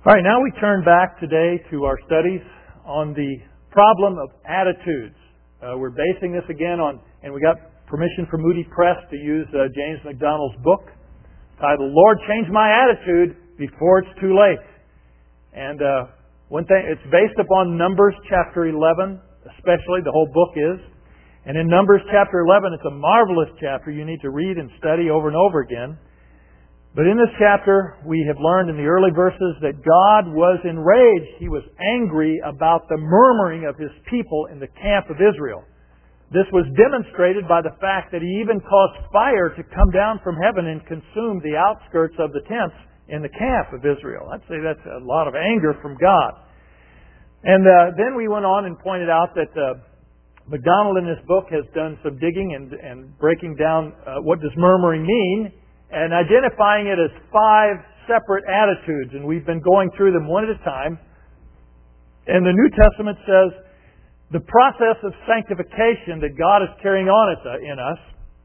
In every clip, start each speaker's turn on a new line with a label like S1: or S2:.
S1: All right, now we turn back today to our studies on the problem of attitudes. We're basing this again on, and we got permission from Moody Press to use James MacDonald's book titled, Lord, Change My Attitude Before It's Too Late. And one thing, it's based upon Numbers chapter 11, especially, the whole book is. And in Numbers chapter 11, it's a marvelous chapter you need to read and study over and over again. But in this chapter, we have learned in the early verses that God was enraged. He was angry about the murmuring of His people in the camp of Israel. This was demonstrated by the fact that He even caused fire to come down from heaven and consume the outskirts of the tents in the camp of Israel. I'd say that's a lot of anger from God. And then we went on and pointed out that MacDonald in this book has done some digging and breaking down what does murmuring mean, and identifying it as 5 separate attitudes. And we've been going through them one at a time. And the New Testament says the process of sanctification that God is carrying on in us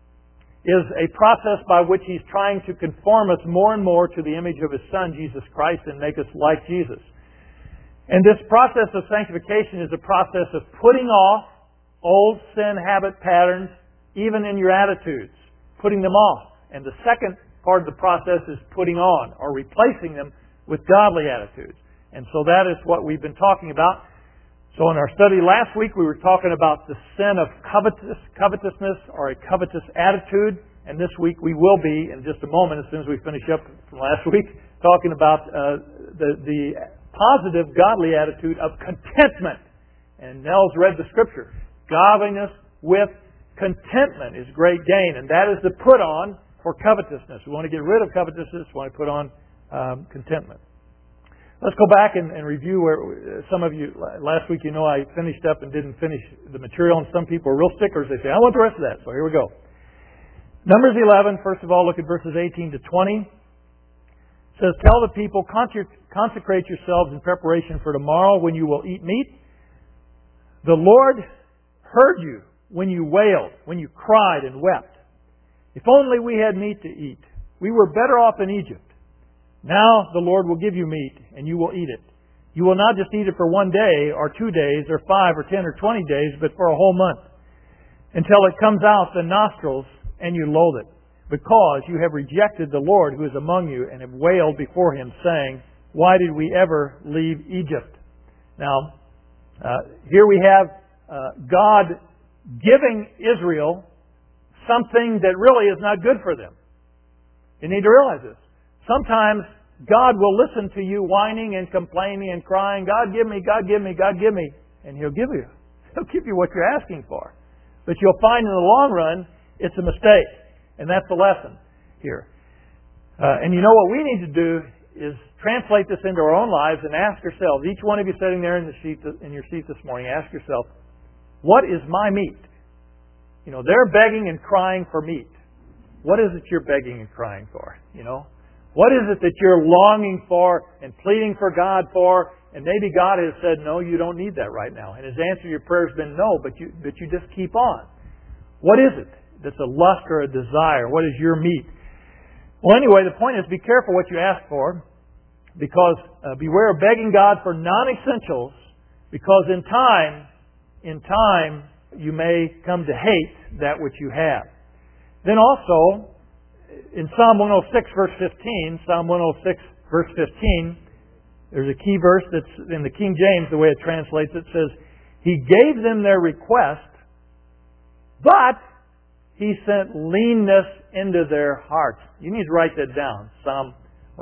S1: is a process by which He's trying to conform us more and more to the image of His Son, Jesus Christ, and make us like Jesus. And this process of sanctification is a process of putting off old sin habit patterns, even in your attitudes, putting them off. And the second part of the process is putting on or replacing them with godly attitudes. And so that is what we've been talking about. So in our study last week, we were talking about the sin of covetousness or a covetous attitude. And this week we will be, in just a moment, as soon as we finish up from last week, talking about the positive godly attitude of contentment. And Nels read the Scripture. Godliness with contentment is great gain. And that is the put on for covetousness. We want to get rid of covetousness. We want to put on contentment. Let's go back and review where some of you, last week, I finished up and didn't finish the material, and some people are real stickers. They say, I want the rest of that. So here we go. Numbers 11, first of all, look at verses 18 to 20. It says, Tell the people, consecrate yourselves in preparation for tomorrow when you will eat meat. The Lord heard you when you wailed, when you cried and wept. If only we had meat to eat. We were better off in Egypt. Now the Lord will give you meat, and you will eat it. You will not just eat it for 1 day, or 2 days, or 5, or 10, or 20 days, but for a whole month, until it comes out the nostrils, and you loathe it, because you have rejected the Lord who is among you, and have wailed before Him, saying, Why did we ever leave Egypt? Now, here we have God giving Israel something that really is not good for them. You need to realize this. Sometimes God will listen to you whining and complaining and crying, God give me, God give me, God give me. And He'll give you. He'll give you what you're asking for. But you'll find in the long run, it's a mistake. And that's the lesson here. And what we need to do is translate this into our own lives and ask ourselves, each one of you sitting there in your seat this morning, ask yourself, what is my meat? They're begging and crying for meat. What is it you're begging and crying for? What is it that you're longing for and pleading for God for? And maybe God has said, no, you don't need that right now. And His answer to your prayer has been no, but you just keep on. What is it that's a lust or a desire? What is your meat? Well, anyway, the point is be careful what you ask for, because beware of begging God for non-essentials, because in time, you may come to hate that which you have. Then also, in Psalm 106, verse 15, Psalm 106, verse 15, there's a key verse that's in the King James, the way it translates it, says, He gave them their request, but He sent leanness into their hearts. You need to write that down. Psalm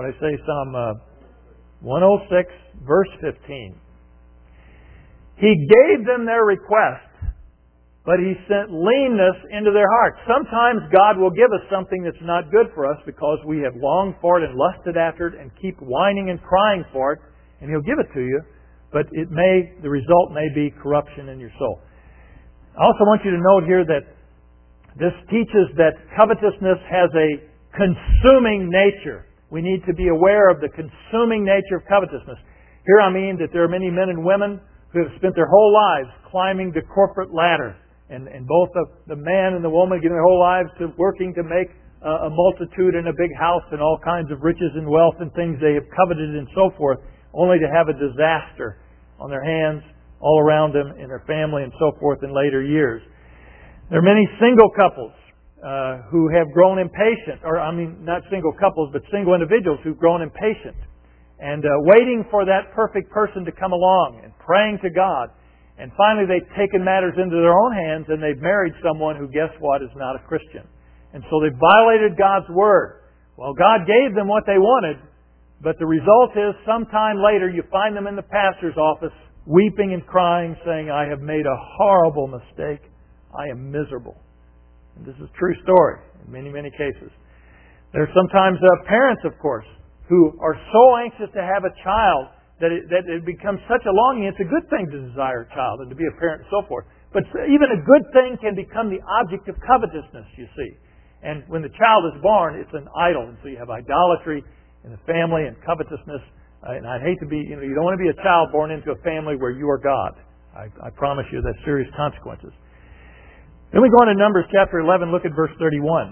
S1: 106, verse 15. He gave them their request, but He sent leanness into their hearts. Sometimes God will give us something that's not good for us because we have longed for it and lusted after it and keep whining and crying for it, and He'll give it to you, but the result may be corruption in your soul. I also want you to note here that this teaches that covetousness has a consuming nature. We need to be aware of the consuming nature of covetousness. Here I mean that there are many men and women who have spent their whole lives climbing the corporate ladder. And both the man and the woman giving their whole lives to working to make a multitude in a big house and all kinds of riches and wealth and things they have coveted and so forth. only to have a disaster on their hands, all around them, in their family, and so forth in later years. There are many single couples who have grown impatient, not single couples, but single individuals who've grown impatient and waiting for that perfect person to come along and praying to God. And finally they've taken matters into their own hands and they've married someone who, guess what, is not a Christian. And so they've violated God's Word. Well, God gave them what they wanted, but the result is sometime later you find them in the pastor's office weeping and crying, saying, I have made a horrible mistake. I am miserable. And this is a true story in many, many cases. There are sometimes parents, of course, who are so anxious to have a child that it becomes such a longing. It's a good thing to desire a child and to be a parent and so forth. But even a good thing can become the object of covetousness, you see. And when the child is born, it's an idol. And so you have idolatry in the family and covetousness. And I'd hate to be, you don't want to be a child born into a family where you are God. I promise you that's serious consequences. Then we go on to Numbers chapter 11, look at verse 31.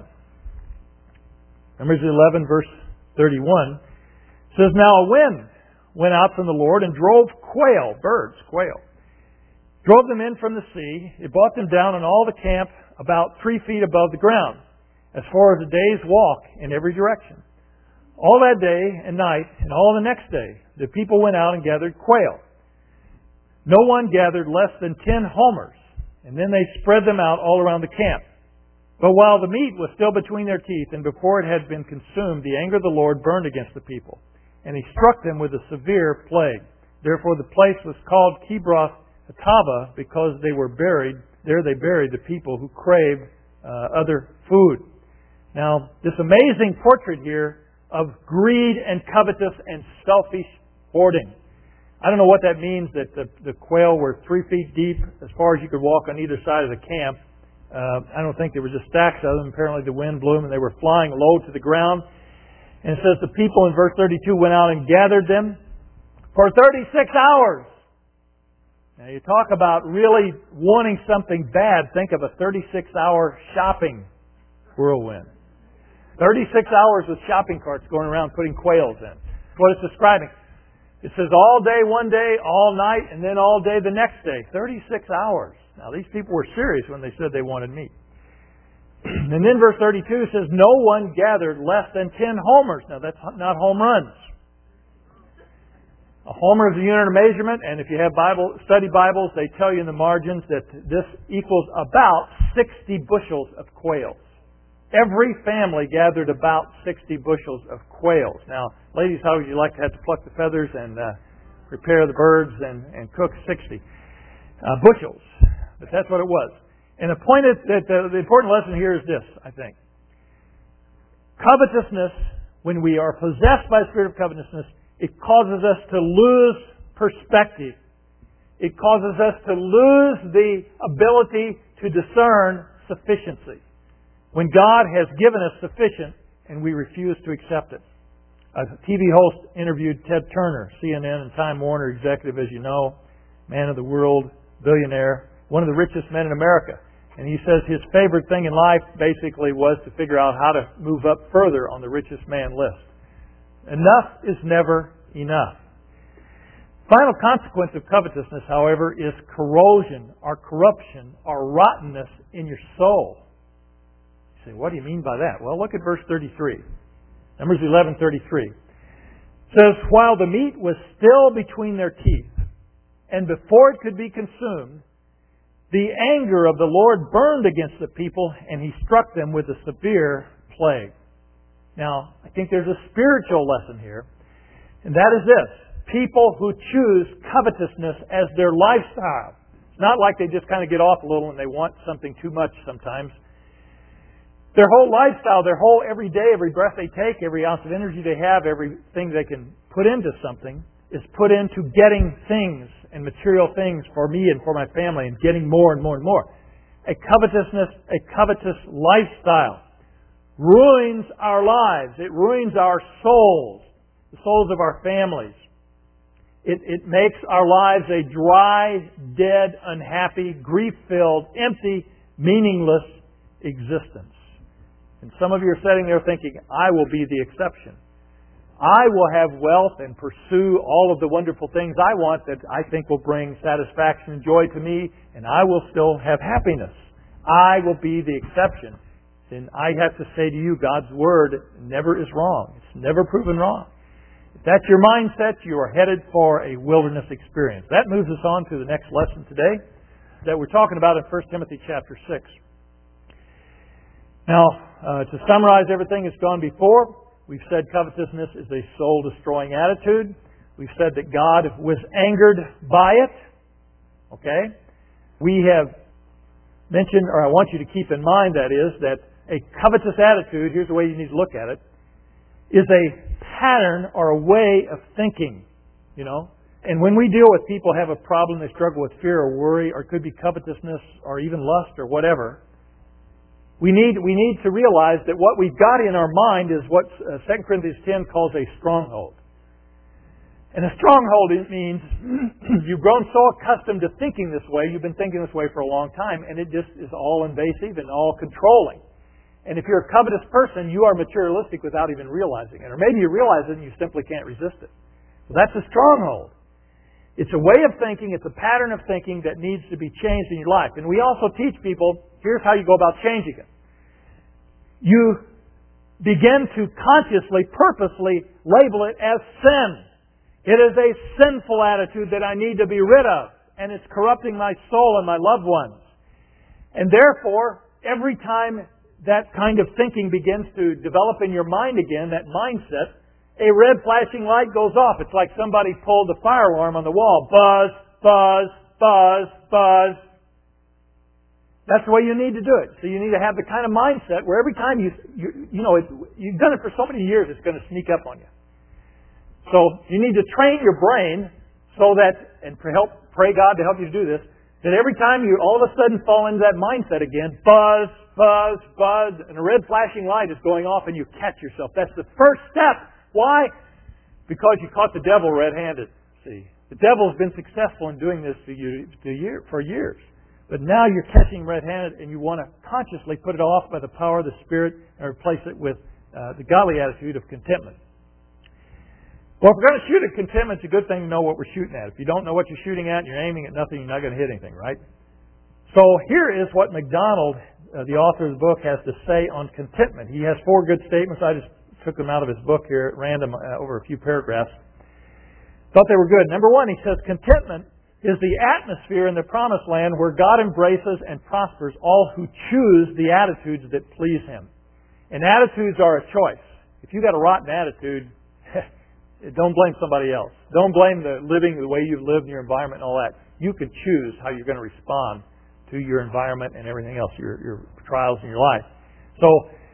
S1: Numbers 11, verse 31 says, Now a wind went out from the Lord and drove quail. Drove them in from the sea. It brought them down on all the camp about 3 feet above the ground, as far as a day's walk in every direction. All that day and night, and all the next day, the people went out and gathered quail. No one gathered less than 10 homers, and then they spread them out all around the camp. But while the meat was still between their teeth, and before it had been consumed, the anger of the Lord burned against the people, and He struck them with a severe plague. Therefore the place was called Kibroth Hattaavah, because they were buried. There they buried the people who craved other food. Now, this amazing portrait here of greed and covetous and selfish hoarding. I don't know what that means, that the quail were 3 feet deep as far as you could walk on either side of the camp. I don't think there were just stacks of them. Apparently the wind blew them and they were flying low to the ground. And it says the people in verse 32 went out and gathered them for 36 hours. Now you talk about really wanting something bad. Think of a 36-hour shopping whirlwind. 36 hours with shopping carts going around putting quails in. That's what it's describing. It says all day one day, all night, and then all day the next day. 36 hours. Now these people were serious when they said they wanted meat. And then verse 32 says, no one gathered less than 10 homers. Now that's not home runs. A homer is a unit of measurement, and if you have study Bibles, they tell you in the margins that this equals about 60 bushels of quails. Every family gathered about 60 bushels of quails. Now, ladies, how would you like to have to pluck the feathers and prepare the birds and cook 60 bushels? But that's what it was. And the point is that the important lesson here is this, I think. Covetousness, when we are possessed by the spirit of covetousness, it causes us to lose perspective. It causes us to lose the ability to discern sufficiency. When God has given us sufficient and we refuse to accept it. A TV host interviewed Ted Turner, CNN and Time Warner executive, as you know, man of the world, billionaire, one of the richest men in America. And he says his favorite thing in life basically was to figure out how to move up further on the richest man list. Enough is never enough. Final consequence of covetousness, however, is corrosion or corruption or rottenness in your soul. You say, what do you mean by that? Well, look at verse 33. Numbers 11:33. It says, while the meat was still between their teeth, and before it could be consumed, the anger of the Lord burned against the people, and He struck them with a severe plague. Now, I think there's a spiritual lesson here, and that is this. People who choose covetousness as their lifestyle. It's not like they just kind of get off a little and they want something too much sometimes. Their whole lifestyle, their whole every day, every breath they take, every ounce of energy they have, everything they can put into something is put into getting things and material things for me and for my family and getting more and more and more. A covetous lifestyle ruins our lives. It ruins our souls, the souls of our families. It makes our lives a dry, dead, unhappy, grief-filled, empty, meaningless existence. And some of you are sitting there thinking, I will be the exception. I will have wealth and pursue all of the wonderful things I want that I think will bring satisfaction and joy to me, and I will still have happiness. I will be the exception. Then I have to say to you, God's Word never is wrong. It's never proven wrong. If that's your mindset, you are headed for a wilderness experience. That moves us on to the next lesson today that we're talking about in 1 Timothy chapter 6. Now, to summarize everything that's gone before, we've said covetousness is a soul-destroying attitude. We've said that God was angered by it. Okay? We have mentioned, or I want you to keep in mind that is, that a covetous attitude, here's the way you need to look at it, is a pattern or a way of thinking. You know? And when we deal with people who have a problem, they struggle with fear or worry, or it could be covetousness or even lust or whatever, we need to realize that what we've got in our mind is what 2 Corinthians 10 calls a stronghold. And a stronghold means you've grown so accustomed to thinking this way, you've been thinking this way for a long time, and it just is all invasive and all controlling. And if you're a covetous person, you are materialistic without even realizing it. Or maybe you realize it and you simply can't resist it. So that's a stronghold. It's a way of thinking, it's a pattern of thinking that needs to be changed in your life. And we also teach people, here's how you go about changing it. You begin to consciously, purposely label it as sin. It is a sinful attitude that I need to be rid of, and it's corrupting my soul and my loved ones. And therefore, every time that kind of thinking begins to develop in your mind again, that mindset, a red flashing light goes off. It's like somebody pulled the fire alarm on the wall. Buzz, buzz, buzz, buzz. That's the way you need to do it. So you need to have the kind of mindset where every time you've done it for so many years, it's going to sneak up on you. So you need to train your brain so that, and pray God to help you to do this, that every time you all of a sudden fall into that mindset again, buzz, buzz, buzz, and a red flashing light is going off and you catch yourself. That's the first step. Why? Because you caught the devil red-handed. See, the devil has been successful in doing this for years. But now you're catching red-handed and you want to consciously put it off by the power of the Spirit and replace it with the godly attitude of contentment. Well, if we're going to shoot at contentment, it's a good thing to know what we're shooting at. If you don't know what you're shooting at and you're aiming at nothing, you're not going to hit anything, right? So here is what MacDonald, the author of the book, has to say on contentment. He has 4 good statements. I just took them out of his book here at random over a few paragraphs. Thought they were good. Number 1, he says, contentment is the atmosphere in the promised land where God embraces and prospers all who choose the attitudes that please Him. And attitudes are a choice. If you've got a rotten attitude, don't blame somebody else. Don't blame the way you've lived in your environment and all that. You can choose how you're going to respond to your environment and everything else, your trials in your life. So,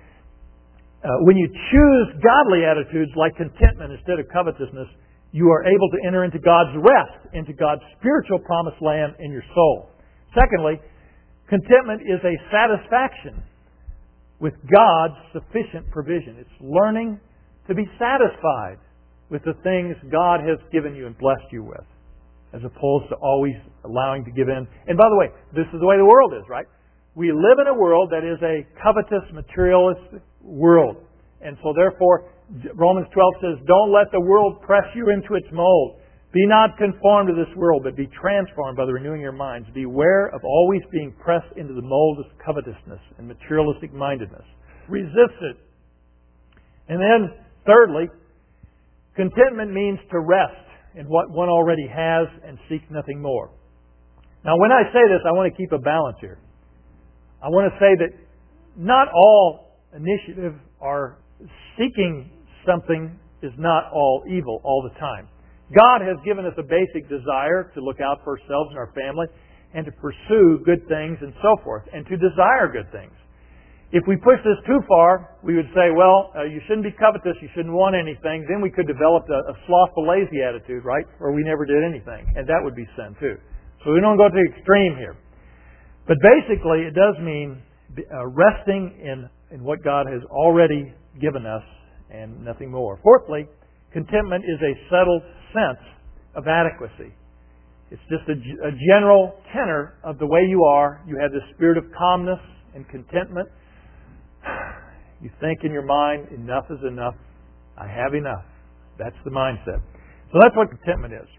S1: when you choose godly attitudes like contentment instead of covetousness, you are able to enter into God's rest, into God's spiritual promised land in your soul. Secondly, contentment is a satisfaction with God's sufficient provision. It's learning to be satisfied with the things God has given you and blessed you with, as opposed to always allowing to give in. And by the way, this is the way the world is, right? We live in a world that is a covetous, materialistic world. And so therefore, Romans 12 says, don't let the world press you into its mold. Be not conformed to this world, but be transformed by the renewing of your minds. Beware of always being pressed into the mold of covetousness and materialistic mindedness. Resist it. And then, thirdly, contentment means to rest in what one already has and seek nothing more. Now, when I say this, I want to keep a balance here. I want to say that not all initiative or seeking something is not all evil all the time. God has given us a basic desire to look out for ourselves and our family and to pursue good things and so forth, and to desire good things. If we push this too far, we would say, well, you shouldn't be covetous, you shouldn't want anything. Then we could develop a slothful, lazy attitude, right? Where we never did anything. And that would be sin too. So we don't go to the extreme here. But basically, it does mean resting in what God has already given us and nothing more. Fourthly, contentment is a settled sense of adequacy. It's just a general tenor of the way you are. You have this spirit of calmness and contentment. You think in your mind, enough is enough. I have enough. That's the mindset. So that's what contentment is.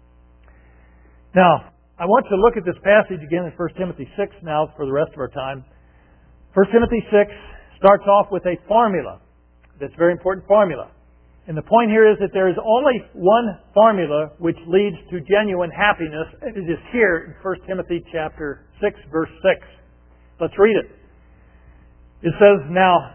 S1: Now, I want to look at this passage again in 1 Timothy 6 now for the rest of our time. 1 Timothy 6 starts off with a formula. That's a very important formula. And the point here is that there is only one formula which leads to genuine happiness, and it is here in 1 Timothy chapter 6, verse 6. Let's read it. It says,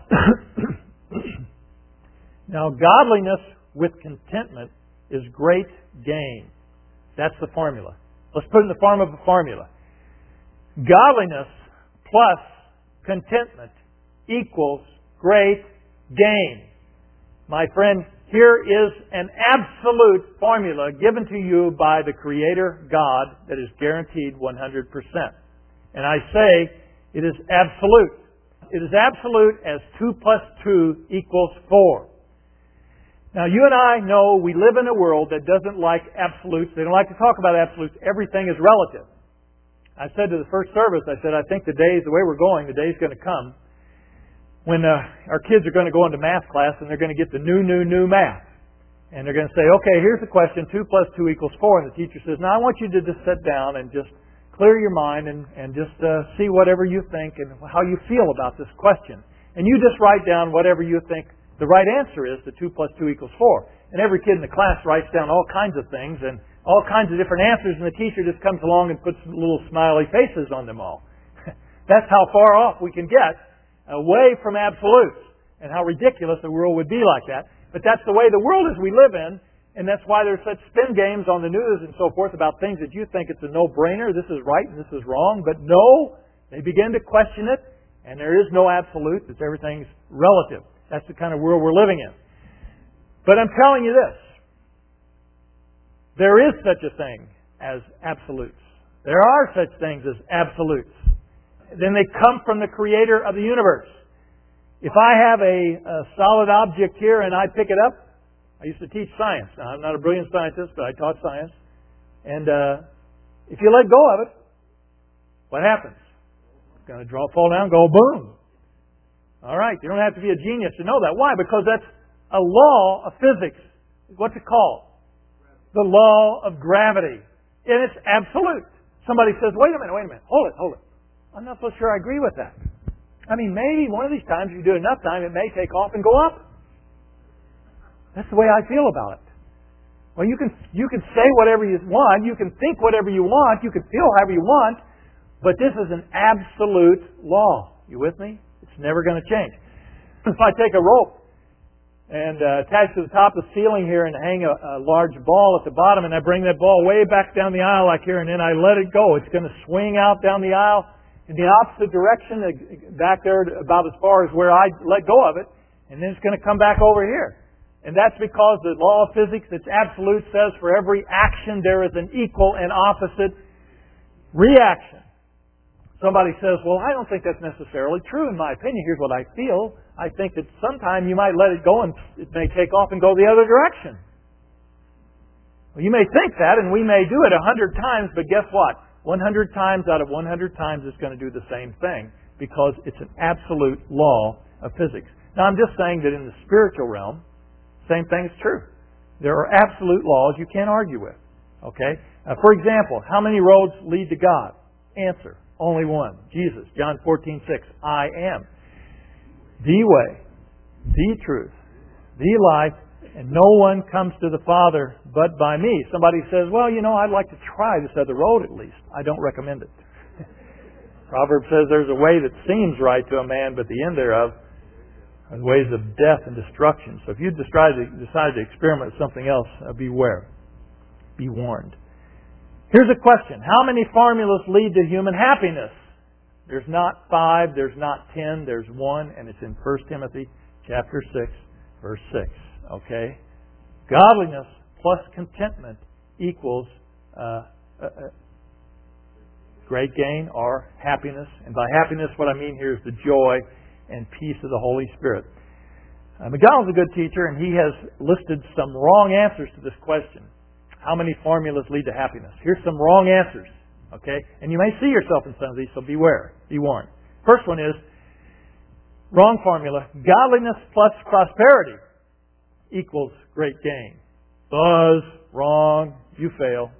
S1: Now godliness with contentment is great gain. That's the formula. Let's put it in the form of a formula. Godliness plus contentment equals great gain. My friend, here is an absolute formula given to you by the Creator God that is guaranteed 100%. And I say it is absolute. It is absolute as 2 plus 2 equals 4. Now, you and I know we live in a world that doesn't like absolutes. They don't like to talk about absolutes. Everything is relative. I said to the first service, I said, I think the way we're going, the day's going to come when our kids are going to go into math class and they're going to get the new math. And they're going to say, okay, here's the question, 2 plus 2 equals 4. And the teacher says, now I want you to just sit down and just clear your mind and just see whatever you think and how you feel about this question. And you just write down whatever you think the right answer is, that 2 plus 2 equals 4. And every kid in the class writes down all kinds of things and all kinds of different answers, and the teacher just comes along and puts little smiley faces on them all. That's how far off we can get away from absolutes and how ridiculous the world would be like that. But that's the way the world is we live in, and that's why there's such spin games on the news and so forth about things that you think it's a no-brainer, this is right and this is wrong, but no, they begin to question it, and there is no absolute, it's everything's relative. That's the kind of world we're living in. But I'm telling you this. There is such a thing as absolutes. There are such things as absolutes. Then they come from the Creator of the universe. If I have a solid object here and I pick it up, I used to teach science. Now, I'm not a brilliant scientist, but I taught science. And if you let go of it, what happens? It's going to fall down, go boom. All right, you don't have to be a genius to know that. Why? Because that's a law of physics. What's it called? The law of gravity. And it's absolute. Somebody says, wait a minute, hold it. I'm not so sure I agree with that. I mean, maybe one of these times you do it enough time, it may take off and go up. That's the way I feel about it. Well, you can say whatever you want, you can think whatever you want, you can feel however you want, but this is an absolute law. You with me? It's never going to change. If I take a rope and attach to the top of the ceiling here and hang a large ball at the bottom, and I bring that ball way back down the aisle like here, and then I let it go, it's going to swing out down the aisle in the opposite direction, back there about as far as where I let go of it, and then it's going to come back over here. And that's because the law of physics, that's absolute, says for every action there is an equal and opposite reaction. Somebody says, well, I don't think that's necessarily true in my opinion. Here's what I feel. I think that sometime you might let it go and it may take off and go the other direction. Well, you may think that, and we may do it 100 times, but guess what? 100 times out of 100 times it's going to do the same thing because it's an absolute law of physics. Now, I'm just saying that in the spiritual realm, same thing is true. There are absolute laws you can't argue with. Okay? For example, how many roads lead to God? Answer. Only one. Jesus. John 14:6. I am the way, the truth, the life, and no one comes to the Father but by me. Somebody says, well, I'd like to try this other road at least. I don't recommend it. Proverbs says there's a way that seems right to a man, but the end thereof are the ways of death and destruction. So if you decide to experiment with something else, beware. Be warned. Here's a question. How many formulas lead to human happiness? There's not 5, there's not 10, there's one, and it's in 1 Timothy chapter 6, verse 6. Okay? Godliness plus contentment equals great gain or happiness. And by happiness, what I mean here is the joy and peace of the Holy Spirit. McDonald's a good teacher, and he has listed some wrong answers to this question. How many formulas lead to happiness? Here's some wrong answers. Okay? And you may see yourself in some of these, so beware. Be warned. First one is, wrong formula, godliness plus prosperity equals great gain. Buzz, wrong, you fail.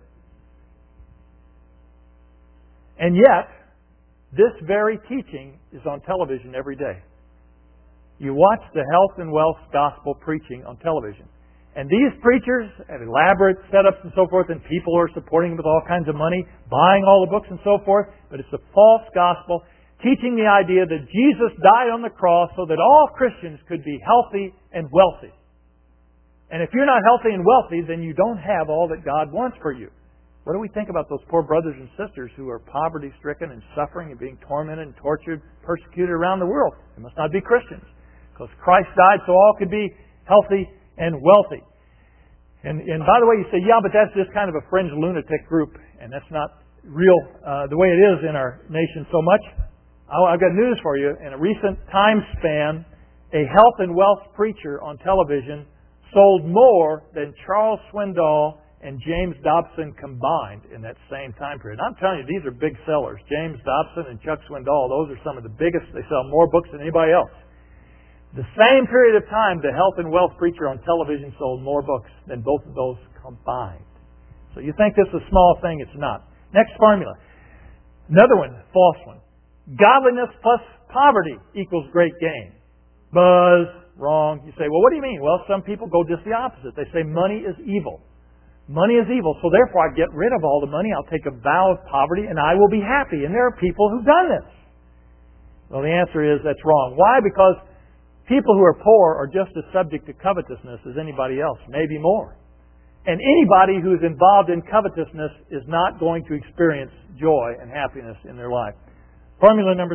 S1: And yet, this very teaching is on television every day. You watch the health and wealth gospel preaching on television. And these preachers have elaborate setups and so forth, and people are supporting them with all kinds of money, buying all the books and so forth. But it's a false gospel, teaching the idea that Jesus died on the cross so that all Christians could be healthy and wealthy. And if you're not healthy and wealthy, then you don't have all that God wants for you. What do we think about those poor brothers and sisters who are poverty-stricken and suffering and being tormented and tortured, persecuted around the world? They must not be Christians, because Christ died so all could be healthy and wealthy. And by the way, you say, yeah, but that's just kind of a fringe lunatic group, and that's not real the way it is in our nation so much. I've got news for you. In a recent time span, a health and wealth preacher on television sold more than Charles Swindoll and James Dobson combined in that same time period. And I'm telling you, these are big sellers. James Dobson and Chuck Swindoll, those are some of the biggest. They sell more books than anybody else. The same period of time, the health and wealth preacher on television sold more books than both of those combined. So you think this is a small thing, it's not. Next formula. Another one, false one. Godliness plus poverty equals great gain. Buzz, wrong. You say, well, what do you mean? Well, some people go just the opposite. They say money is evil. Money is evil, so therefore I get rid of all the money. I'll take a vow of poverty and I will be happy. And there are people who've done this. Well, the answer is that's wrong. Why? Because people who are poor are just as subject to covetousness as anybody else, maybe more. And anybody who is involved in covetousness is not going to experience joy and happiness in their life. Formula number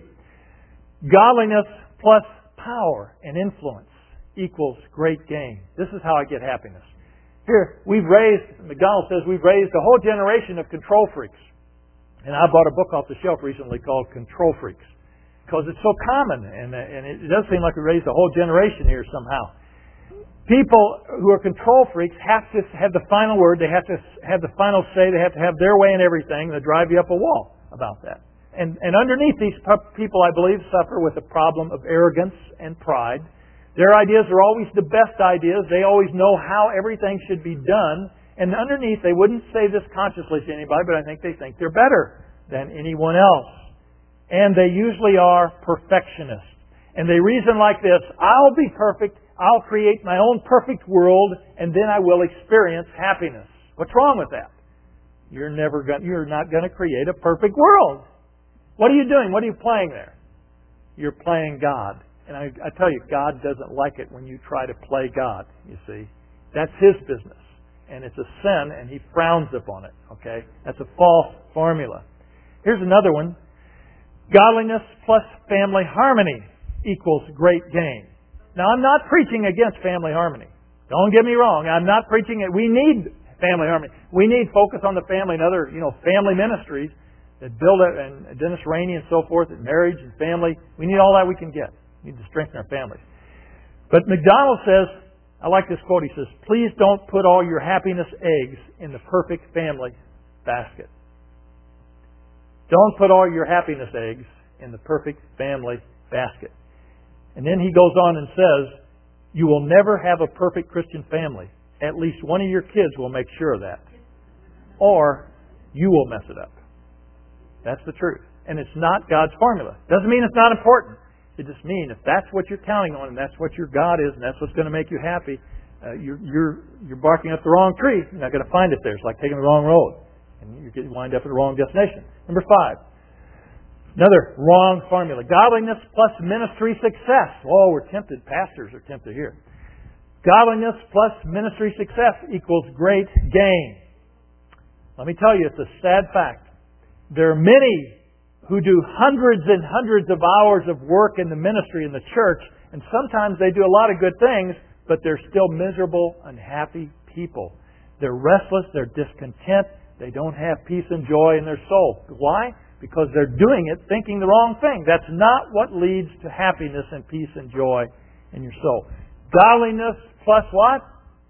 S1: 3. Godliness plus power and influence equals great gain. This is how I get happiness. Here, McDonald says we've raised a whole generation of control freaks. And I bought a book off the shelf recently called Control Freaks, because it's so common, and it does seem like we raised a whole generation here somehow. People who are control freaks have to have the final word. They have to have the final say. They have to have their way in everything. They drive you up a wall about that. And underneath these people, I believe, suffer with a problem of arrogance and pride. Their ideas are always the best ideas. They always know how everything should be done. And underneath, they wouldn't say this consciously to anybody, but I think they think they're better than anyone else. And they usually are perfectionists. And they reason like this: I'll be perfect, I'll create my own perfect world, and then I will experience happiness. What's wrong with that? You're not going to create a perfect world. What are you doing? What are you playing there? You're playing God. And I tell you, God doesn't like it when you try to play God, you see. That's His business. And it's a sin, and He frowns upon it. Okay? That's a false formula. Here's another one. Godliness plus family harmony equals great gain. Now, I'm not preaching against family harmony. Don't get me wrong. I'm not preaching it. We need family harmony. We need focus on the family and other, family ministries that build it, and Dennis Rainey and so forth, and marriage and family. We need all that we can get. We need to strengthen our families. But McDonald says, I like this quote, he says, please don't put all your happiness eggs in the perfect family basket. Don't put all your happiness eggs in the perfect family basket. And then he goes on and says, you will never have a perfect Christian family. At least one of your kids will make sure of that. Or you will mess it up. That's the truth. And it's not God's formula. Doesn't mean it's not important. It just means if that's what you're counting on and that's what your God is and that's what's going to make you happy, you're barking up the wrong tree. You're not going to find it there. It's like taking the wrong road. And you wind up at the wrong destination. Number 5. Another wrong formula. Godliness plus ministry success. Oh, we're tempted. Pastors are tempted here. Godliness plus ministry success equals great gain. Let me tell you, it's a sad fact. There are many who do hundreds and hundreds of hours of work in the ministry in the church, and sometimes they do a lot of good things, but they're still miserable, unhappy people. They're restless, they're discontent, they don't have peace and joy in their soul. Why? Because they're doing it thinking the wrong thing. That's not what leads to happiness and peace and joy in your soul. Godliness plus what?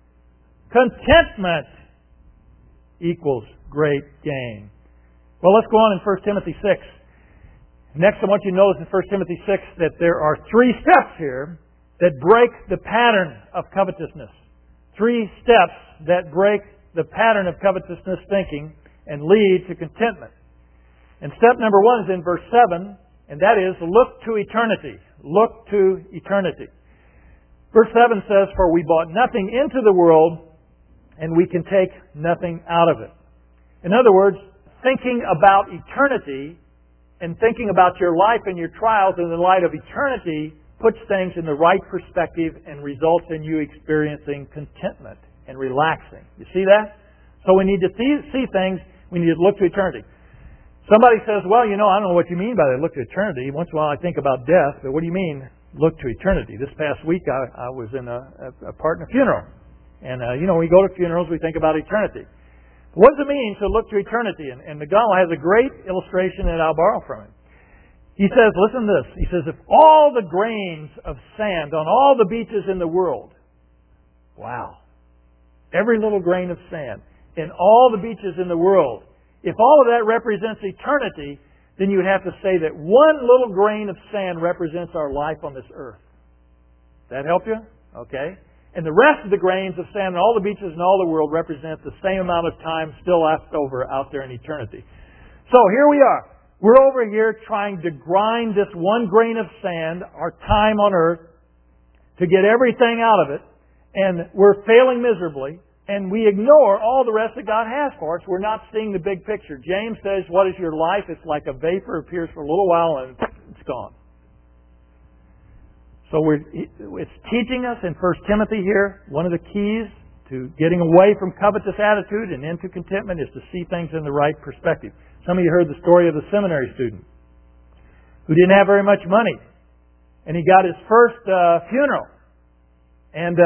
S1: Contentment equals great gain. Well, let's go on in 1 Timothy 6. Next, I want you to notice in 1 Timothy 6 that there are 3 steps here that break the pattern of covetousness. 3 steps that break the pattern of covetousness thinking and lead to contentment. And step number 1 is in verse 7, and that is, look to eternity. Look to eternity. Verse 7 says, for we brought nothing into the world, and we can take nothing out of it. In other words, thinking about eternity and thinking about your life and your trials in the light of eternity puts things in the right perspective and results in you experiencing contentment and relaxing. You see that? So we need to see things, we need to look to eternity. Somebody says, well, I don't know what you mean by that, look to eternity. Once in a while I think about death, but what do you mean, look to eternity? This past week I was in a part in a funeral. And, when we go to funerals, we think about eternity. What does it mean to look to eternity? And McDonald has a great illustration that I'll borrow from him. He says, listen to this. He says, if all the grains of sand on all the beaches in the world, wow, every little grain of sand in all the beaches in the world, if all of that represents eternity, then you would have to say that one little grain of sand represents our life on this earth. That help you? Okay. And the rest of the grains of sand on all the beaches in all the world represent the same amount of time still left over out there in eternity. So here we are. We're over here trying to grind this one grain of sand, our time on earth, to get everything out of it. And we're failing miserably. And we ignore all the rest that God has for us. We're not seeing the big picture. James says, what is your life? It's like a vapor, appears for a little while and it's gone. So it's teaching us in 1 Timothy here, one of the keys to getting away from covetous attitude and into contentment is to see things in the right perspective. Some of you heard the story of the seminary student who didn't have very much money. And he got his first funeral. And,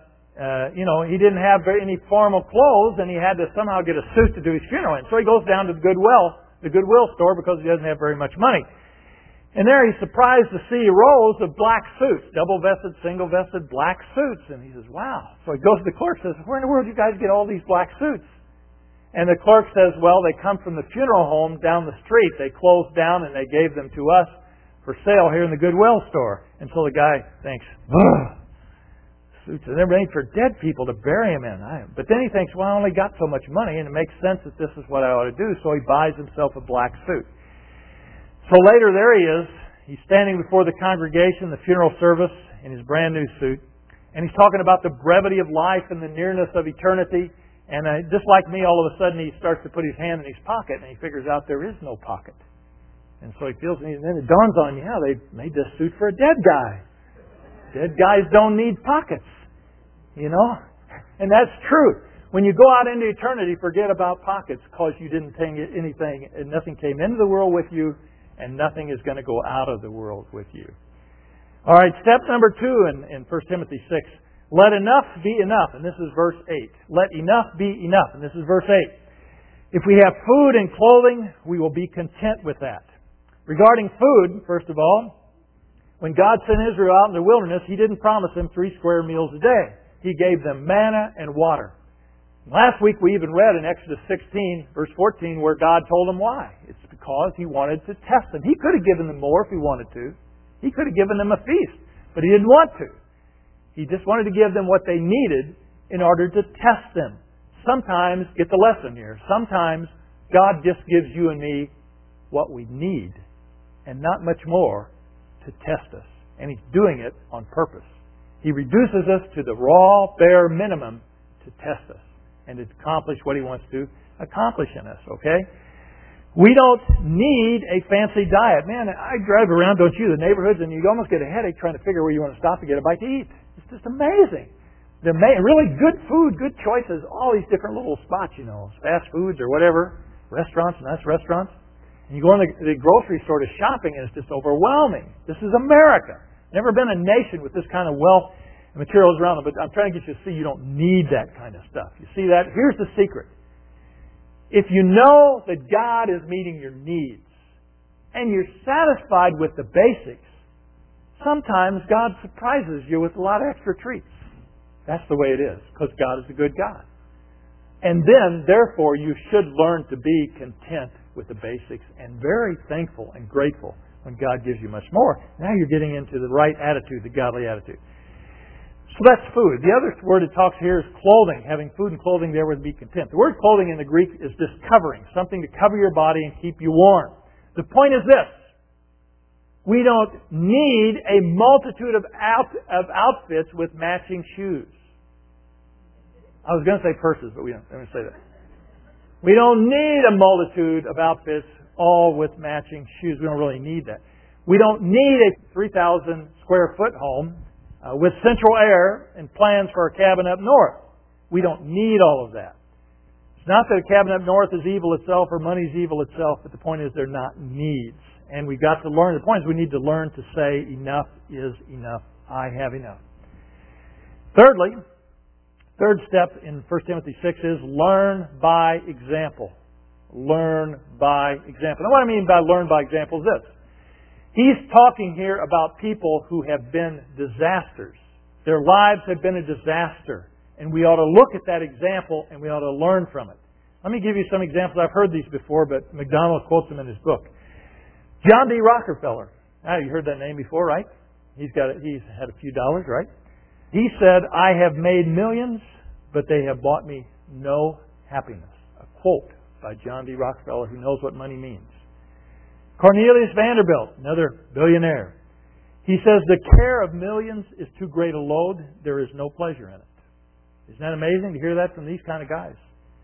S1: he didn't have any formal clothes and he had to somehow get a suit to do his funeral in. So he goes down to the Goodwill store because he doesn't have very much money. And there he's surprised to see rows of black suits, double-vested, single-vested black suits. And he says, wow. So he goes to the clerk and says, where in the world do you guys get all these black suits? And the clerk says, well, they come from the funeral home down the street. They closed down and they gave them to us for sale here in the Goodwill store. And so the guy thinks, ugh, suits are never made for dead people to bury them in. But then he thinks, well, I only got so much money and it makes sense that this is what I ought to do. So he buys himself a black suit. So later there he is. He's standing before the congregation, the funeral service, in his brand new suit. And he's talking about the brevity of life and the nearness of eternity. And just like me, all of a sudden he starts to put his hand in his pocket and he figures out there is no pocket. And so he feels, and then it dawns on him, yeah, they made this suit for a dead guy. Dead guys don't need pockets. And that's true. When you go out into eternity, forget about pockets because you didn't take anything, and nothing came into the world with you, and nothing is going to go out of the world with you. All right, step number 2 in 1 Timothy 6. Let enough be enough, and this is verse 8. Let enough be enough, and this is verse 8. If we have food and clothing, we will be content with that. Regarding food, first of all, when God sent Israel out in the wilderness, He didn't promise them 3 square meals a day. He gave them manna and water. Last week we even read in Exodus 16, verse 14, where God told them why. It's because He wanted to test them. He could have given them more if He wanted to. He could have given them a feast, but He didn't want to. He just wanted to give them what they needed in order to test them. Sometimes, get the lesson here, sometimes God just gives you and me what we need and not much more to test us. And He's doing it on purpose. He reduces us to the raw, bare minimum to test us and to accomplish what He wants to accomplish in us, okay? We don't need a fancy diet. Man, I drive around, don't you, the neighborhoods, and you almost get a headache trying to figure where you want to stop to get a bite to eat. It's just amazing. The really good food, good choices, all these different little spots, fast foods or whatever, restaurants and nice restaurants. And you go in the grocery store to shopping and it's just overwhelming. This is America. Never been a nation with this kind of wealth and materials around them, but I'm trying to get you to see you don't need that kind of stuff. You see that? Here's the secret. If you know that God is meeting your needs and you're satisfied with the basics, sometimes God surprises you with a lot of extra treats. That's the way it is, because God is a good God. And then, therefore, you should learn to be content with the basics and very thankful and grateful when God gives you much more. Now you're getting into the right attitude, the godly attitude. So that's food. The other word it talks here is clothing. Having food and clothing there would be content. The word clothing in the Greek is just covering, something to cover your body and keep you warm. The point is this. We don't need a multitude of outfits with matching shoes. I was going to say purses, but we don't. I'm going to say that. We don't need a multitude of outfits all with matching shoes. We don't really need that. We don't need a 3,000 square foot home with central air and plans for a cabin up north. We don't need all of that. It's not that a cabin up north is evil itself or money's evil itself, but the point is they're not needs. And we've got to learn. The point is we need to learn to say enough is enough. I have enough. Thirdly, third step in 1 Timothy 6 is learn by example. Learn by example. Now what I mean by learn by example is this. He's talking here about people who have been disasters. Their lives have been a disaster. And we ought to look at that example and we ought to learn from it. Let me give you some examples. I've heard these before, but MacDonald quotes them in his book. John D. Rockefeller. Now, you heard that name before, right? He's had a few dollars, right? He said, I have made millions, but they have bought me no happiness. A quote by John D. Rockefeller, who knows what money means. Cornelius Vanderbilt, another billionaire. He says, the care of millions is too great a load. There is no pleasure in it. Isn't that amazing to hear that from these kind of guys?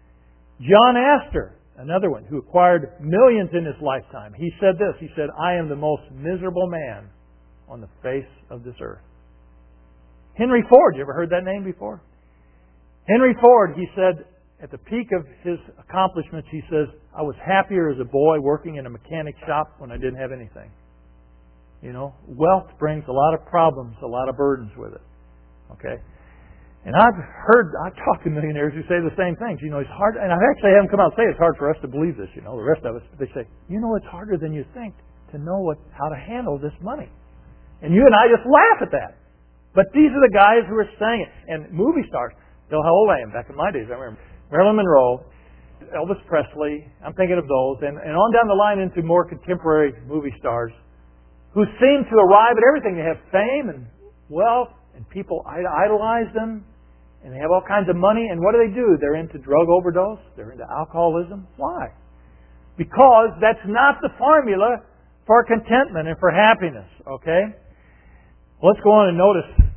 S1: John Astor, another one who acquired millions in his lifetime. He said this. He said, I am the most miserable man on the face of this earth. Henry Ford, you ever heard that name before? Henry Ford, he said, at the peak of his accomplishments, he says, I was happier as a boy working in a mechanic shop when I didn't have anything. You know, wealth brings a lot of problems, a lot of burdens with it. Okay? And I've talked to millionaires who say the same things. You know, it's hard, and I've actually had them come out and say it's hard for us to believe this, you know, the rest of us. They say, you know, it's harder than you think to know how to handle this money. And you and I just laugh at that. But these are the guys who are saying it. And movie stars, you know how old I am. Back in my days, I remember Marilyn Monroe, Elvis Presley, I'm thinking of those, and on down the line into more contemporary movie stars who seem to arrive at everything. They have fame and wealth, and people idolize them, and they have all kinds of money, and what do? They're into drug overdose, they're into alcoholism. Why? Because that's not the formula for contentment and for happiness, okay? Let's go on and notice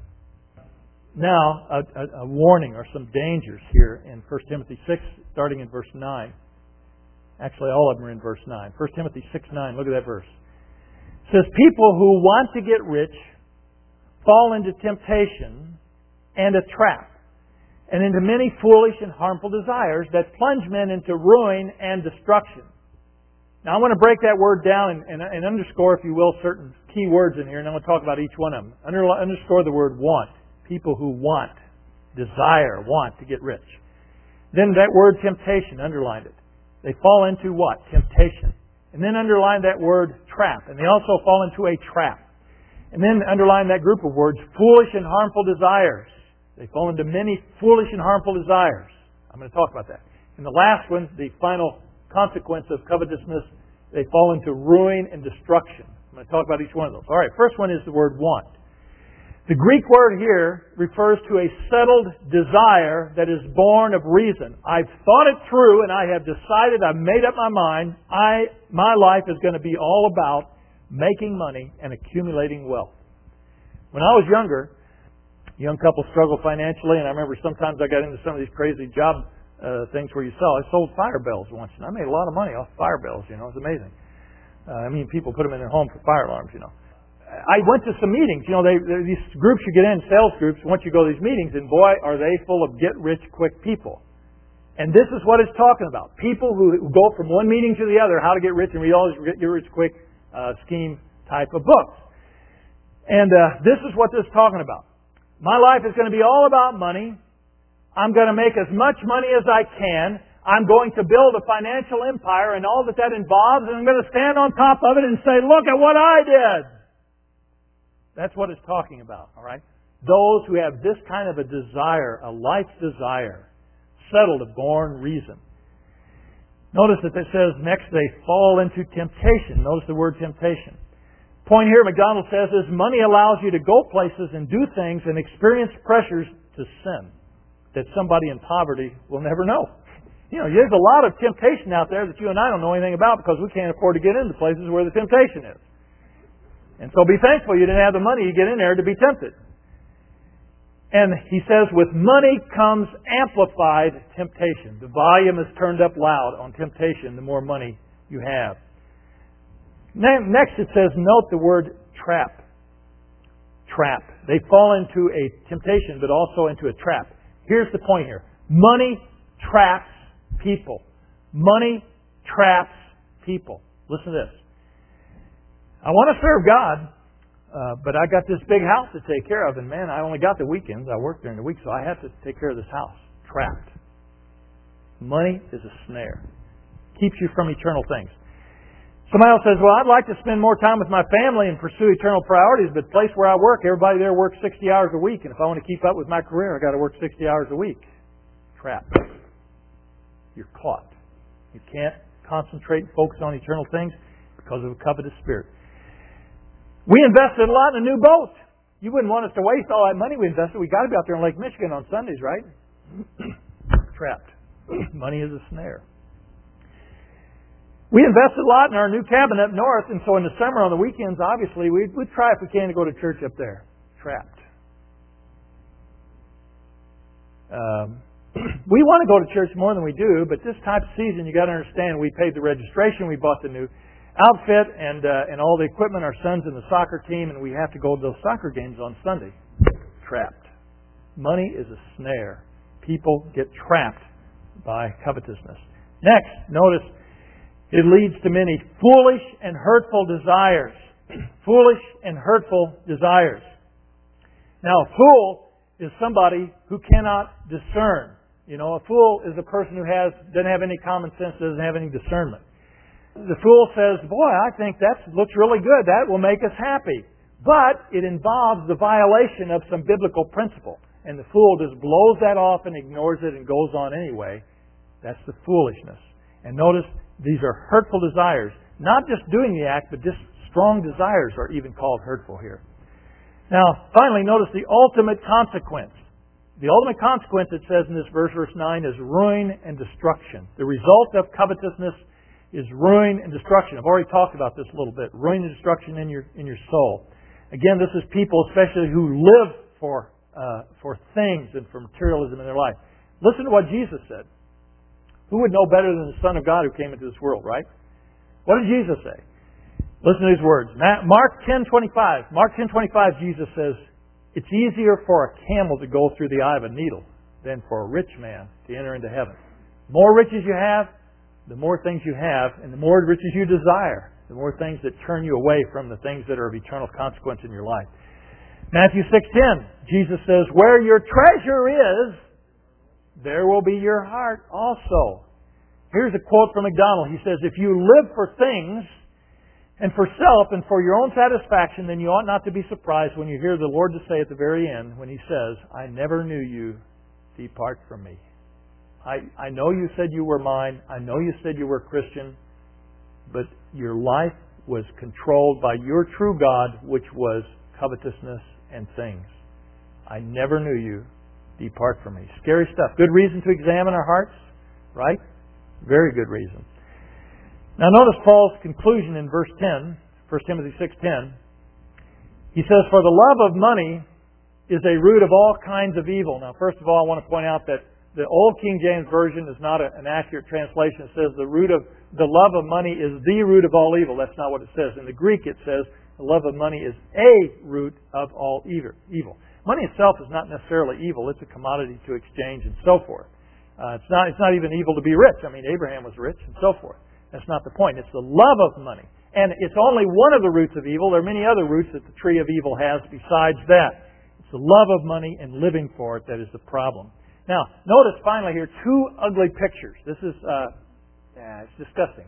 S1: now a warning or some dangers here in 1 Timothy 6, starting in verse 9. Actually, all of them are in verse 9. 1 Timothy 6:9, look at that verse. It says, people who want to get rich fall into temptation and a trap, and into many foolish and harmful desires that plunge men into ruin and destruction. Now I want to break that word down and underscore, if you will, certain key words in here, and I'm going to talk about each one of them. Underscore the word want. People who want, desire, want to get rich. Then that word temptation, underline it. They fall into what? Temptation. And then underline that word trap. And they also fall into a trap. And then underline that group of words, foolish and harmful desires. They fall into many foolish and harmful desires. I'm going to talk about that. And the last one, the final consequence of covetousness, they fall into ruin and destruction. I'm going to talk about each one of those. All right, first one is the word want. The Greek word here refers to a settled desire that is born of reason. I've thought it through and I have decided, I've made up my mind, my life is going to be all about making money and accumulating wealth. When I was younger, young couples struggle financially, and I remember sometimes I got into some of these crazy job things where you sell. I sold fire bells once, and I made a lot of money off fire bells, you know. It was amazing. People put them in their home for fire alarms, you know. I went to some meetings. You know, these groups you get in, sales groups, once you go to these meetings, and boy, are they full of get-rich-quick people. And this is what it's talking about. People who go from one meeting to the other, how to get rich, and read all these get-rich-quick scheme type of books. And this is what this is talking about. My life is going to be all about money. I'm going to make as much money as I can. I'm going to build a financial empire and all that involves, and I'm going to stand on top of it and say, look at what I did. That's what it's talking about, all right? Those who have this kind of a desire, a life's desire, settled, a born reason. Notice that it says next they fall into temptation. Notice the word temptation. point here, MacDonald says, is money allows you to go places and do things and experience pressures to sin that somebody in poverty will never know. There's a lot of temptation out there that you and I don't know anything about because we can't afford to get into places where the temptation is. And so be thankful you didn't have the money to get in there to be tempted. And he says, with money comes amplified temptation. The volume is turned up loud on temptation the more money you have. Next it says, note the word trap. Trap. They fall into a temptation, but also into a trap. Here's the point here. Money traps people. Money traps people. Listen to this. I want to serve God. But I got this big house to take care of, and man, I only got the weekends. I work during the week, so I have to take care of this house. Trapped. Money is a snare. Keeps you from eternal things. Somebody else says, well, I'd like to spend more time with my family and pursue eternal priorities, but the place where I work, everybody there works 60 hours a week, and if I want to keep up with my career, I've got to work 60 hours a week. Trapped. You're caught. You can't concentrate and focus on eternal things because of a covetous spirit. We invested a lot in a new boat. You wouldn't want us to waste all that money we invested. We got to be out there in Lake Michigan on Sundays, right? Trapped. Money is a snare. We invested a lot in our new cabin up north, and so in the summer on the weekends, obviously, we'd try if we can to go to church up there. Trapped. We want to go to church more than we do, but this type of season, you got to understand, we paid the registration, we bought the new outfit and all the equipment. Our son's in the soccer team, and we have to go to those soccer games on Sunday. Trapped. Money is a snare. People get trapped by covetousness. Next, notice it leads to many foolish and hurtful desires. Foolish and hurtful desires. Now, a fool is somebody who cannot discern. A fool is a person who doesn't have any common sense, doesn't have any discernment. The fool says, boy, I think that looks really good. That will make us happy. But it involves the violation of some biblical principle. And the fool just blows that off and ignores it and goes on anyway. That's the foolishness. And notice, these are hurtful desires. Not just doing the act, but just strong desires are even called hurtful here. Now, finally, notice the ultimate consequence. The ultimate consequence, it says in this verse 9, is ruin and destruction. The result of covetousness is ruin and destruction. I've already talked about this a little bit. Ruin and destruction in your soul. Again, this is people especially who live for things and for materialism in their life. Listen to what Jesus said. Who would know better than the Son of God who came into this world, right? What did Jesus say? Listen to these words. Mark 10:25. Mark 10:25, Jesus says, it's easier for a camel to go through the eye of a needle than for a rich man to enter into heaven. The more riches you have, the more things you have, and the more riches you desire, the more things that turn you away from the things that are of eternal consequence in your life. Matthew 6:10, Jesus says, where your treasure is, there will be your heart also. Here's a quote from MacDonald. He says, if you live for things and for self and for your own satisfaction, then you ought not to be surprised when you hear the Lord to say at the very end, when He says, I never knew you, depart from me. I know you said you were mine. I know you said you were a Christian. But your life was controlled by your true God, which was covetousness and things. I never knew you. Depart from me. Scary stuff. Good reason to examine our hearts, right? Very good reason. Now notice Paul's conclusion in verse 10, 1 Timothy 6:10. He says, for the love of money is a root of all kinds of evil. Now first of all, I want to point out that the old King James Version is not an accurate translation. It says the love of money is the root of all evil. That's not what it says. In the Greek it says the love of money is a root of all evil. Money itself is not necessarily evil. It's a commodity to exchange and so forth. It's not even evil to be rich. I mean, Abraham was rich and so forth. That's not the point. It's the love of money. And it's only one of the roots of evil. There are many other roots that the tree of evil has besides that. It's the love of money and living for it that is the problem. Now, notice finally here two ugly pictures. This is it's disgusting.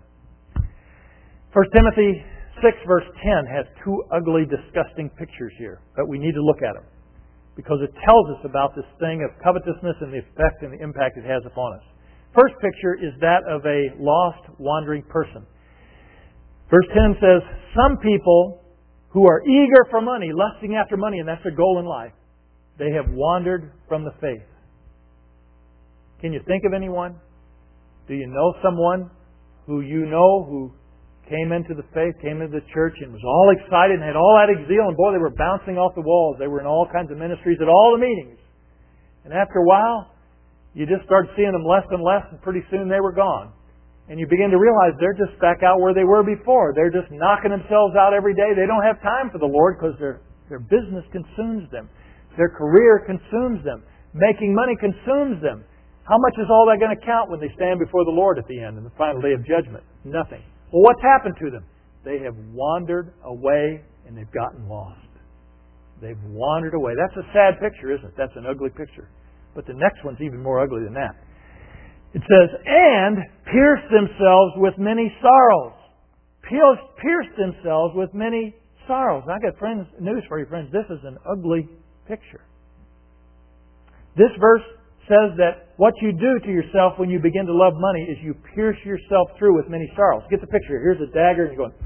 S1: 1 Timothy 6 verse 10 has two ugly, disgusting pictures here. But we need to look at them, because it tells us about this thing of covetousness and the effect and the impact it has upon us. First picture is that of a lost, wandering person. Verse 10 says, some people who are eager for money, lusting after money, and that's their goal in life, they have wandered from the faith. Can you think of anyone? Do you know someone who you know who came into the faith, came into the church, and was all excited and had all that zeal, and boy, they were bouncing off the walls. They were in all kinds of ministries at all the meetings. And after a while, you just started seeing them less and less, and pretty soon they were gone. And you begin to realize they're just back out where they were before. They're just knocking themselves out every day. They don't have time for the Lord because their business consumes them. Their career consumes them. Making money consumes them. How much is all that going to count when they stand before the Lord at the end, in the final day of judgment? Nothing. Well, what's happened to them? They have wandered away and they've gotten lost. They've wandered away. That's a sad picture, isn't it? That's an ugly picture. But the next one's even more ugly than that. It says, and pierced themselves with many sorrows. Pierced themselves with many sorrows. I got news for you, friends. This is an ugly picture. This verse says that what you do to yourself when you begin to love money is you pierce yourself through with many sorrows. Get the picture. Here's a dagger and you're going,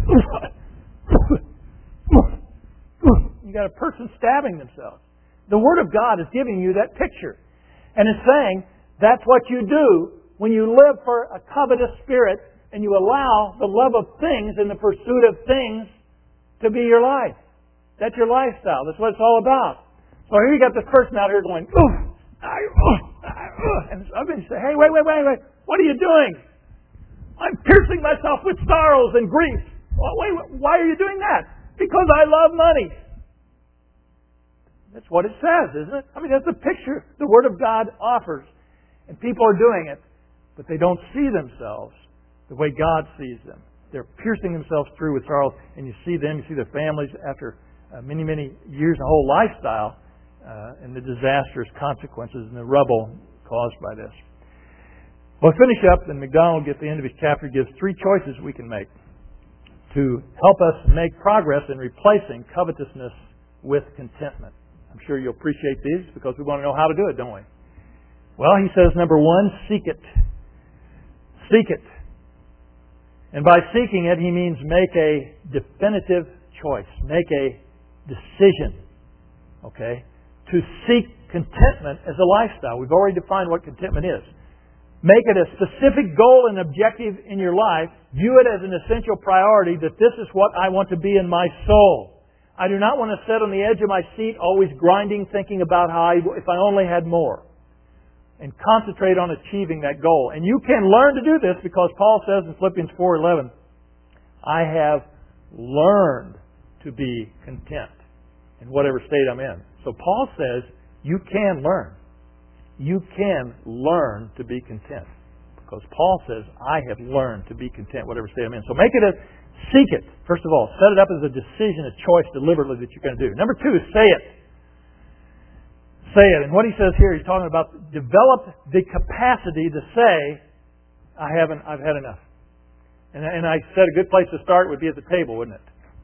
S1: you got a person stabbing themselves. The Word of God is giving you that picture. And it's saying that's what you do when you live for a covetous spirit and you allow the love of things and the pursuit of things to be your life. That's your lifestyle. That's what it's all about. So here you got this person out here going, and I've been saying, hey, wait. What are you doing? I'm piercing myself with sorrows and grief. Why are you doing that? Because I love money. That's what it says, isn't it? I mean, that's the picture the Word of God offers. And people are doing it, but they don't see themselves the way God sees them. They're piercing themselves through with sorrow, and you see them, you see their families after many years, a whole lifestyle, and the disastrous consequences and the rubble caused by this. We'll finish up, and MacDonald, at the end of his chapter, gives 3 choices we can make to help us make progress in replacing covetousness with contentment. I'm sure you'll appreciate these because we want to know how to do it, don't we? Well, he says, number 1, seek it. Seek it. And by seeking it, he means make a definitive choice. Make a decision. Okay? To seek contentment as a lifestyle. We've already defined what contentment is. Make it a specific goal and objective in your life. View it as an essential priority that this is what I want to be in my soul. I do not want to sit on the edge of my seat always grinding, thinking about how if I only had more. And concentrate on achieving that goal. And you can learn to do this because Paul says in Philippians 4:11, I have learned to be content in whatever state I'm in. So Paul says you can learn. You can learn to be content. Because Paul says, I have learned to be content whatever state I'm in. So seek it. First of all, set it up as a decision, a choice deliberately that you're going to do. Number 2 is say it. Say it. And what he says here, he's talking about develop the capacity to say, I've had enough. And I said a good place to start would be at the table, wouldn't it?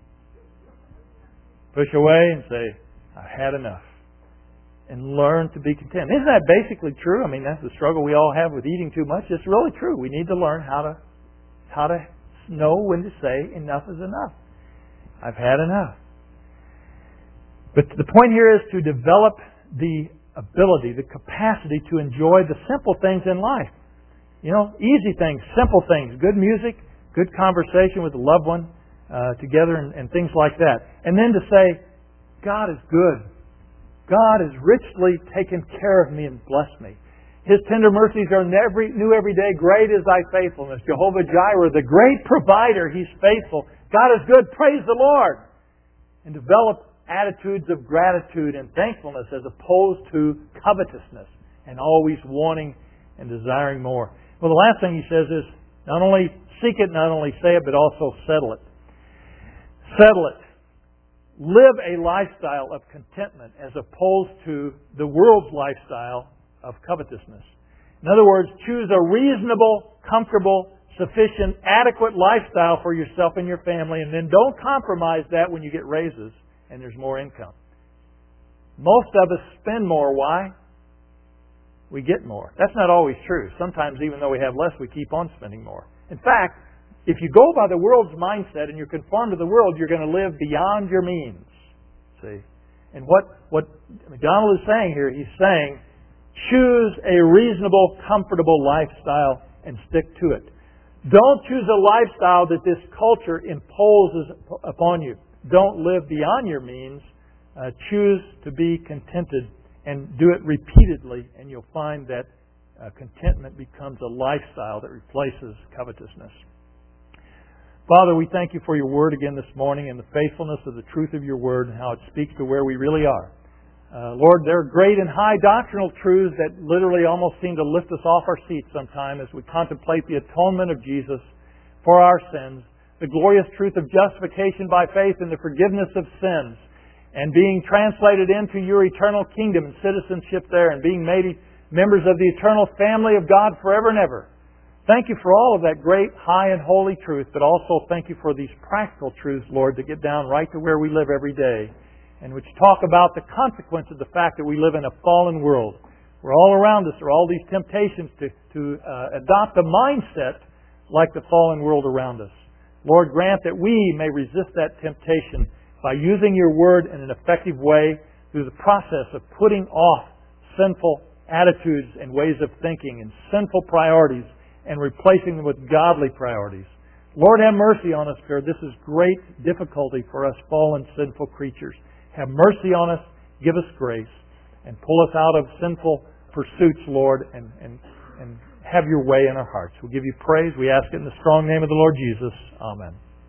S1: Push away and say, I've had enough. And learn to be content. Isn't that basically true? I mean, that's the struggle we all have with eating too much. It's really true. We need to learn how to know when to say enough is enough. I've had enough. But the point here is to develop the ability, the capacity to enjoy the simple things in life. You know, easy things, simple things, good music, good conversation with a loved one together and things like that. And then to say, God is good. God has richly taken care of me and blessed me. His tender mercies are new every day. Great is thy faithfulness. Jehovah Jireh, the great provider, He's faithful. God is good. Praise the Lord. And develop attitudes of gratitude and thankfulness as opposed to covetousness and always wanting and desiring more. Well, the last thing he says is not only seek it, not only say it, but also settle it. Settle it. Live a lifestyle of contentment as opposed to the world's lifestyle of covetousness. In other words, choose a reasonable, comfortable, sufficient, adequate lifestyle for yourself and your family, and then don't compromise that when you get raises and there's more income. Most of us spend more. Why? We get more. That's not always true. Sometimes even though we have less, we keep on spending more. In fact, If you go by the world's mindset and you're conformed to the world, you're going to live beyond your means. See? And what MacDonald is saying here, he's saying, choose a reasonable, comfortable lifestyle and stick to it. Don't choose a lifestyle that this culture imposes upon you. Don't live beyond your means. Choose to be contented and do it repeatedly, and you'll find that contentment becomes a lifestyle that replaces covetousness. Father, we thank you for your word again this morning and the faithfulness of the truth of your word and how it speaks to where we really are. Lord, there are great and high doctrinal truths that literally almost seem to lift us off our seats sometime as we contemplate the atonement of Jesus for our sins, the glorious truth of justification by faith and the forgiveness of sins, and being translated into your eternal kingdom and citizenship there, and being made members of the eternal family of God forever and ever. Thank you for all of that great, high, and holy truth, but also thank you for these practical truths, Lord, that get down right to where we live every day, and which talk about the consequence of the fact that we live in a fallen world, where all around us are all these temptations to adopt a mindset like the fallen world around us. Lord, grant that we may resist that temptation by using your word in an effective way through the process of putting off sinful attitudes and ways of thinking and sinful priorities and replacing them with godly priorities. Lord, have mercy on us, God. This is great difficulty for us fallen, sinful creatures. Have mercy on us, give us grace, and pull us out of sinful pursuits, Lord, and have your way in our hearts. We give you praise. We ask it in the strong name of the Lord Jesus. Amen.